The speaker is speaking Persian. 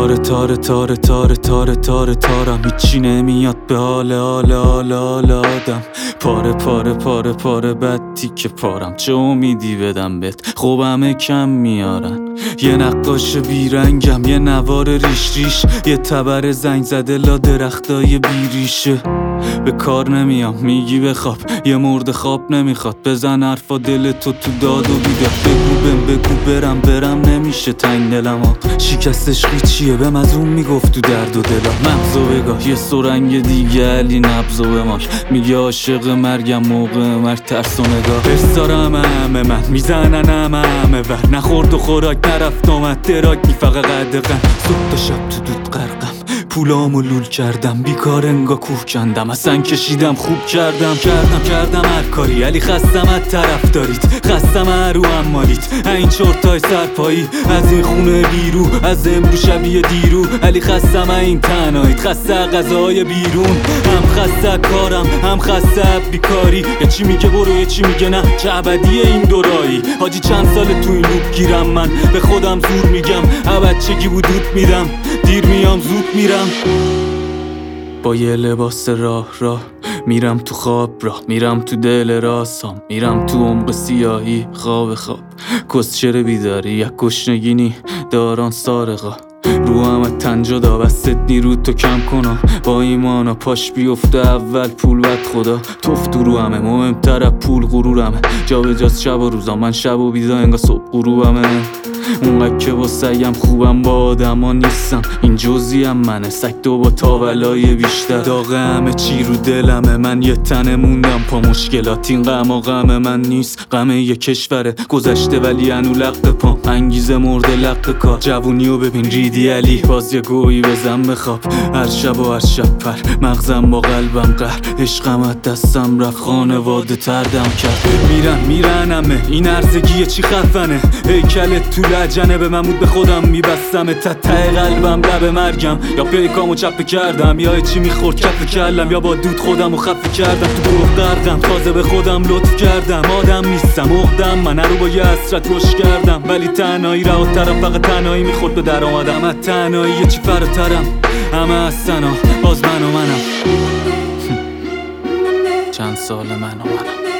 تاره تاره تاره تاره تاره تاره تارم، هیچی نمیاد به حال آدم. پاره پاره پاره پاره بد تیکه پارم، چه امیدی بدم بهت، خب همه کم میارن. یه نقاش بیرنگم، یه نوار ریش ریش، یه تبر زنگ زده لا درختای بیریشه. به کار نمیام میگی بخواب، یه مرد خواب نمیخواد، بزن حرفا دل تو داد و بیداد. بگو برم نمیشه تنگ دلم ها، شکست عشقی چیه بهم از اون میگفت تو درد و دلا. مغزو بگاه یه سرنگ دیگه علی نبضو بماش، میگه عاشق مرگم موقع مرگ ترس و نگاه. بستارم همه من میزنن همه ور، نخورد و خوراک نرفت آمد دراک میفقه قدقن. صبح تا شب تو دود غرقم، پولامو لول کردم، بیکار انگا کوه کندم، اصلا کشیدم خوب کردم هر کاری. علی خستم از طرف دارید، خستم رو هم مالیت، این چرتای سرپایی از این خونه بیرو، از امرو شبیه دیرو. علی خستم این تنهاییت، خسته غذای بیرون، هم خسته کارم هم خسته بیکاری. یه چی میگه برو یه چی میگه نه، چه ابدیه این دورایی. حاجی چند سال تو این لوپ گیرم، من به خودم زور میگم، بچگی بود دود میدم، دیر میام زود میرم. با یه لباس راه میرم تو خواب راه، میرم تو دل راسام، میرم تو عمق سیاهی خواب کسچر بیداری یک گشنگینی داران سارقا. رو همه تن جدا بستت نیرو تو کم کنا، با ایمانا پاش بیفته اول پول بد خدا. توفت رو همه مهمتر پول غرورمه، جا به جاست شب و روزا، من شب و بیدا انگا صبح غروبمه. اونقدر که با سگم خوبم با آدم ها نیستم، این جزیم منه، سگ دو با تاولای بیشتر. داغ همه چی رو دلمه، من یه تنه موندم پا مشکلات. این غم و غم من نیست، غم یه کشوره گذشته ولی هنو لق پام، انگیزه مرده لق کار. جوونیو ببین ریدی علی، باز یه گویی بزن بخواب، هر شب و هر شب پر مغزم با قلبم قهر. عشقم از دستم رفت، خانواده تردم کرد. میرن همه این ارزگیه چی خفنه، هیکلت تو لجنه به محمود به خودم میبستم، ته قلبم لب مرگم. یا پیکامو چپه کردم، یا چی میخورد کف کلم، یا با دود خودمو خفه کردم. تو گروه غرقم، تازه به خودم لطف کردم، آدم نیستم اقدم، من رو با یه حسرت روش کردم. ولی تنهایی رهاترم، فقط تنهایی میخورد به درآمدم. از تنهایی یه چی فراترم، همه هستن باز منم چند سال منم